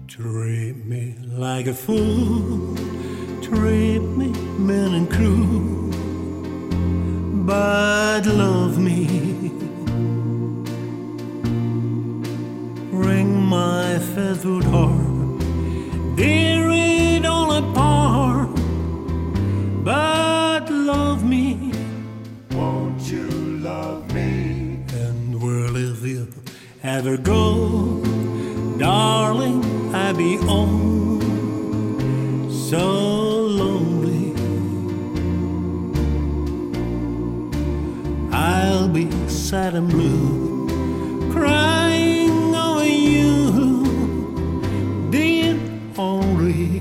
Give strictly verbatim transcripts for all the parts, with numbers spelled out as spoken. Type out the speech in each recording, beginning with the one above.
Treat me like a fool, treat me mean and cruel, but love me. Ring my feathered heart, tear it all apart, but love me. Won't you love me? And where if you ever go, darling, I be on so lonely. I'll be sad and blue, crying over you, dear Henri.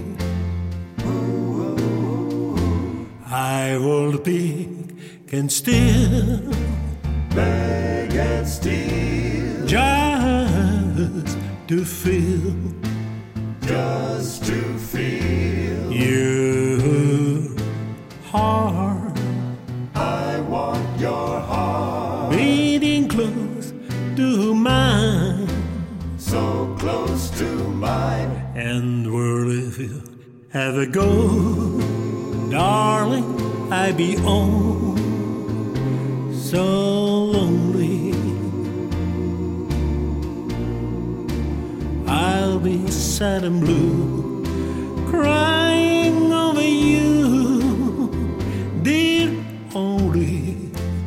I will beg and steal, beg and steal, just to feel, just to feel your heart. I want your heart Beating close to mine, so close to mine. and where if you ever go, darling, I be on so lonely. I'll be sad and blue, crying over you, dear Henri.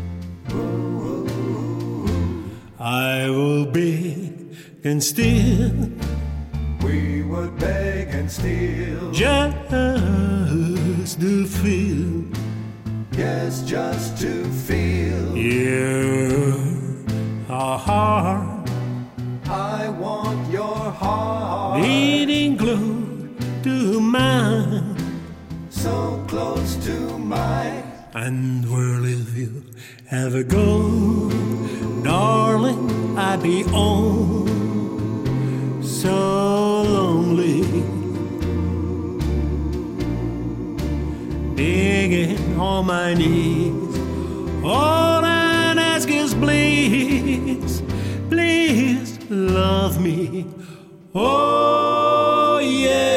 I will beg and steal, We would beg and steal, just to feel yes, just to feel your heart I want your heart beating close to mine. so close to mine. And where if you ever go, darling, I be on so lonely, begging on my knees. All I ask is please, please love me. Oh yeah.